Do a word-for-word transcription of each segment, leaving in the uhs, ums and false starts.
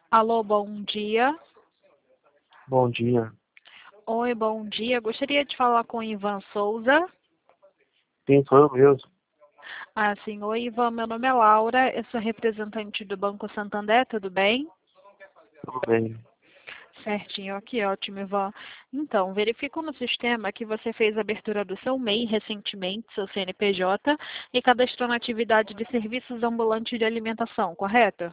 Alô, bom dia. Bom dia. Oi, bom dia. Gostaria de falar com o Ivan Souza. Quem sou eu mesmo? Ah, sim. Oi, Ivan. Meu nome é Laura. Eu sou representante do Banco Santander. Tudo bem? Tudo bem. Certinho. Aqui, ótimo, Ivan. Então, verifico no sistema que você fez a abertura do seu M E I recentemente, seu C N P J, e cadastrou na atividade de serviços ambulantes de alimentação, correto?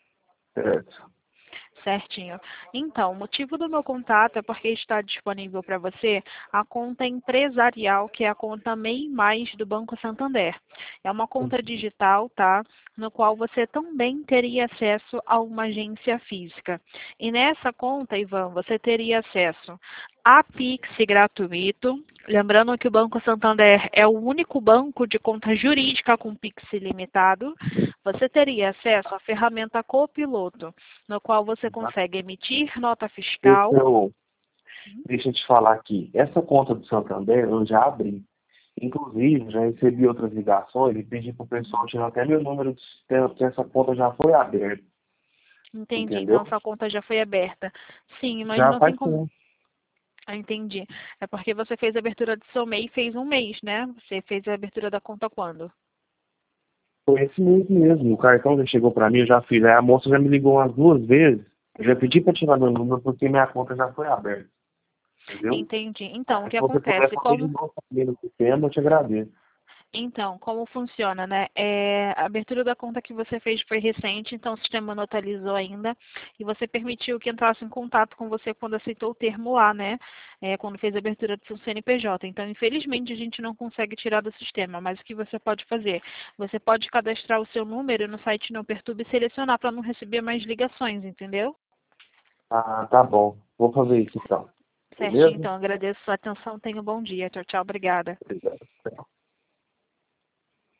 Certo. Certinho. Então, o motivo do meu contato é porque está disponível para você a conta empresarial, que é a conta M E I Mais do Banco Santander. É uma conta digital, tá? No qual você também teria acesso a uma agência física. E nessa conta, Ivan, você teria acesso a Pix gratuito. Lembrando que o Banco Santander é o único banco de conta jurídica com Pix ilimitado. Você teria acesso à ferramenta Copiloto, no qual você consegue emitir nota Deixa fiscal. eu, deixa eu te falar aqui. Essa conta do Santander eu já abri. Inclusive, já recebi outras ligações e pedi para o pessoal tirar até meu número de sistema, porque essa conta já foi aberta. Entendi. Então, Entendeu? sua conta já foi aberta. Sim, mas Já não tem faz como. tempo. Ah, entendi. É porque você fez a abertura do seu M E I fez um mês, né? Você fez a abertura da conta quando? Foi esse mês mesmo. O cartão já chegou para mim, eu já fiz. Aí a moça já me ligou umas duas vezes. Eu já pedi para tirar meu número porque minha conta já foi aberta. Entendeu? Entendi. Então, o Aí, que se você puder acontece? fazer de Como novo também no sistema, eu te agradeço. Então, como funciona, né? É, a abertura da conta que você fez foi recente, então o sistema não atualizou ainda, e você permitiu que entrasse em contato com você quando aceitou o termo lá, né? É, quando fez a abertura do seu C N P J. Então, infelizmente, a gente não consegue tirar do sistema, mas o que você pode fazer? Você pode cadastrar o seu número no site Não Perturbe e selecionar para não receber mais ligações, entendeu? Ah, tá bom. Vou fazer isso então. Certinho, Beleza? então, agradeço a sua atenção, tenha um bom dia. Tchau, tchau, obrigada. Obrigado.